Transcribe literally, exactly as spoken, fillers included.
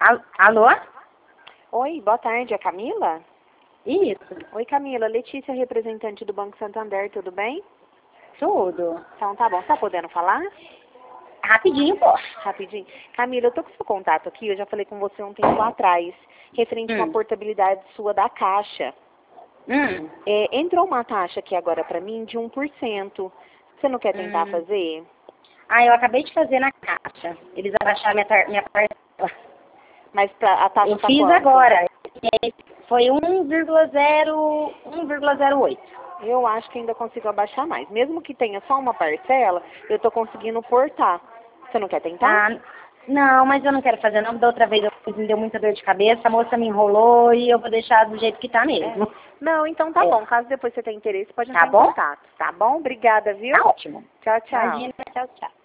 Al- Alô? Oi, boa tarde, é Camila? Isso, Oi, Camila, Letícia, representante do Banco Santander, tudo bem? tudo. Então tá bom, você tá podendo falar? Rapidinho, posso. Rapidinho. Camila, eu tô com seu contato aqui, eu já falei com você um tempo atrás, referente a uma Hum. portabilidade sua da Caixa. Hum. É, entrou uma taxa aqui agora pra mim de um por cento. Você não quer tentar Hum. fazer? Ah, eu acabei de fazer na caixa. Eles abaixaram minha, tar- minha parcela. Mas pra, a taxa Eu tá fiz quanto? agora. E aí foi um vírgula zero oito. Eu acho que ainda consigo abaixar mais. Mesmo que tenha só uma parcela, eu tô conseguindo portar. Você não quer tentar? Ah, não, mas eu não quero fazer não. Da outra vez eu fiz, me deu muita dor de cabeça, a moça me enrolou e eu vou deixar do jeito que tá É. mesmo. Não, então tá É. bom. Caso depois você tenha interesse, pode Tá entrar em bom? contato. Tá bom? Obrigada, viu? Tá ótimo. Tchau, tchau. Imagina, tchau, tchau.